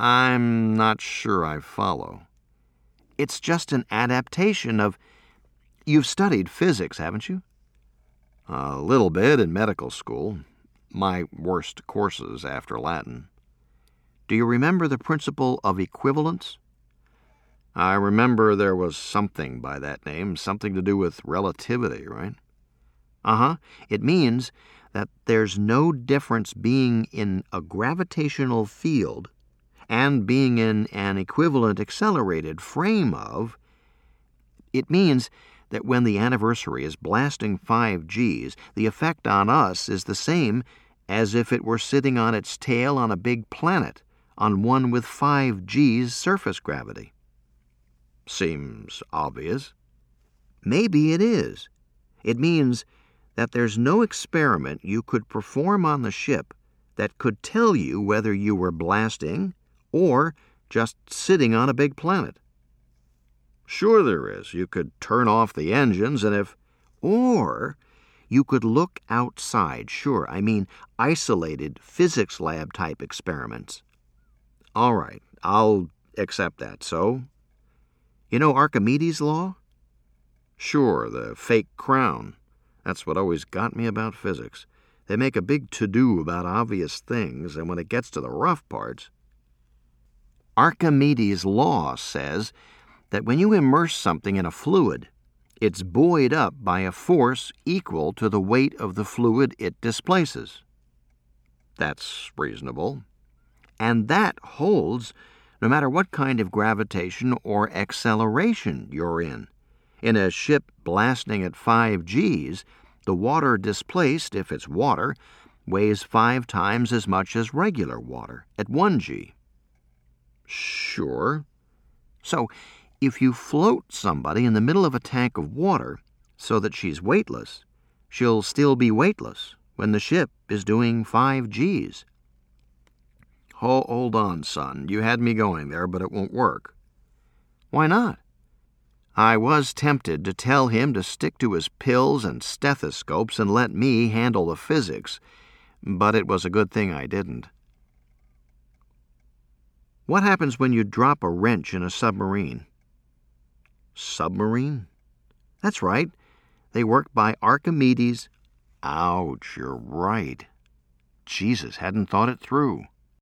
I'm not sure I follow. It's just an adaptation of... You've studied physics, haven't you? A little bit in medical school. My worst courses after Latin. Do you remember the principle of equivalence? I remember there was something by that name, something to do with relativity, right? Uh-huh. It means that there's no difference being in a gravitational field and being in an equivalent accelerated frame of... It means that when the anniversary is blasting 5 Gs, the effect on us is the same as if it were sitting on its tail on a big planet, on one with 5 Gs surface gravity. Seems obvious. Maybe it is. It means that there's no experiment you could perform on the ship that could tell you whether you were blasting or just sitting on a big planet. Sure there is. You could turn off the engines and if... Or you could look outside, sure. I mean isolated physics lab type experiments. All right, I'll accept that. So? You know Archimedes' law? Sure, the fake crown. That's what always got me about physics. They make a big to-do about obvious things, and when it gets to the rough parts... Archimedes' law says that when you immerse something in a fluid, it's buoyed up by a force equal to the weight of the fluid it displaces. That's reasonable. And that holds no matter what kind of gravitation or acceleration you're in. In a ship blasting at 5 Gs, the water displaced, if it's water, weighs 5 times as much as regular water at 1 G. Sure. So, if you float somebody in the middle of a tank of water so that she's weightless, she'll still be weightless when the ship is doing 5 Gs. Hold on, son. You had me going there, but it won't work. Why not? I was tempted to tell him to stick to his pills and stethoscopes and let me handle the physics, but it was a good thing I didn't. What happens when you drop a wrench in a submarine? Submarine? That's right. They work by Archimedes. Ouch, you're right. Jesus hadn't thought it through.